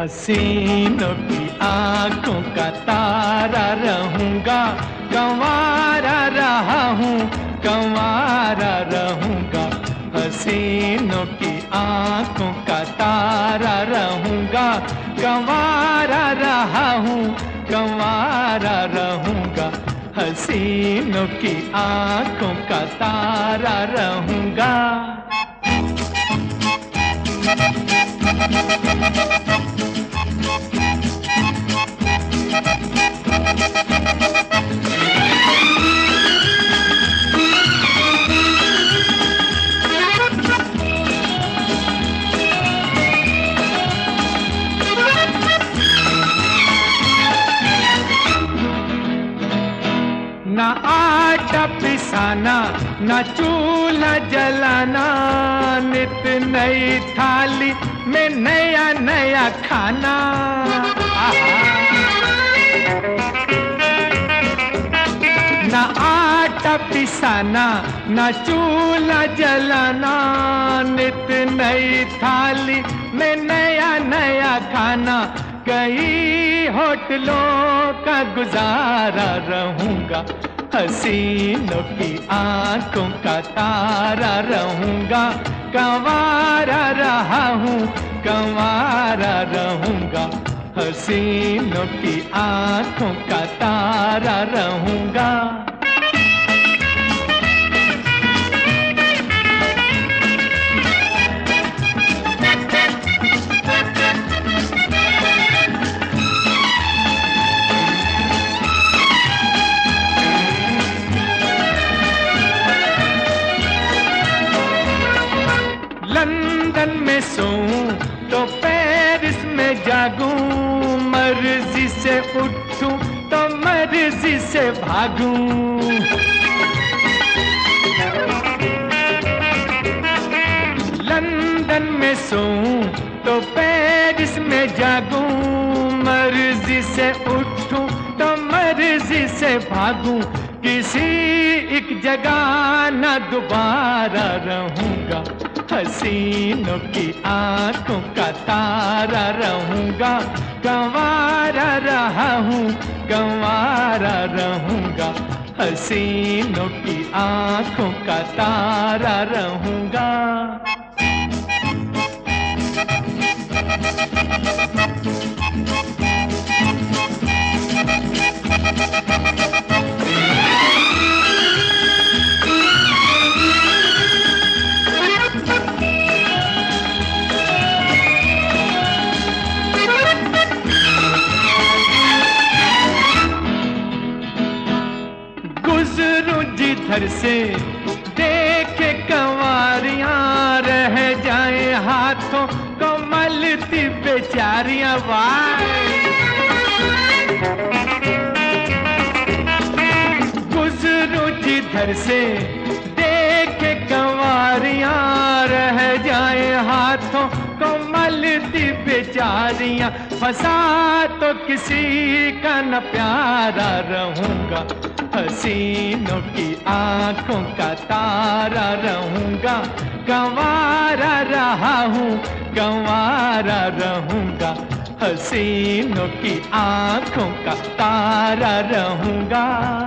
हसीनों की आंखों का तारा रहूंगा, कंवारा रहा हूँ, कंवारा रहूंगा। हसीनों की आंखों का तारा रहूंगा, कंवारा रहा हूँ, कंवारा रहूंगा। हसीनों की आंखों का तारा रहूंगा। न आटा पिसाना, न चूल्हा जलाना, नित नई थाली में नया नया खाना। न आटा पिसाना, न चूल्हा जलाना, नित नई थाली में नया नया खाना। कई होटलों का गुजारा रहूंगा, हसीनों की आंखों का तारा रहूंगा। कंवारा रहा हूँ, कंवारा रहूंगा। हसीनों की आंखों का तारा रहूंगा। लंदन में सोऊं तो पेरिस में जागूं, मर्जी से उठूं तो मर्जी से भागूं। लंदन में सोऊं तो पेरिस में जागूं, मर्जी से उठूं तो मर्जी से भागूं। किसी एक जगह न दोबारा रहूंगा, हसीनों की आंखों का तारा रहूंगा। कंवारा रहा हूँ, कंवारा रहूंगा। हसीनों की आंखों का तारा रहूंगा। गुजरूं जिधर से देखे कंवारियां, रह जाए हाथों को मलती बेचारियां। गुजरूं जिधर से देखे कंवारियां, रह जाए हाथों को मलती बेचारियां। फंसा तो किसी का न प्यारा रहूंगा, हसीनों की आंखों का तारा रहूंगा। कंवारा रहा हूँ, कंवारा रहूंगा। हसीनों की आंखों का तारा रहूंगा।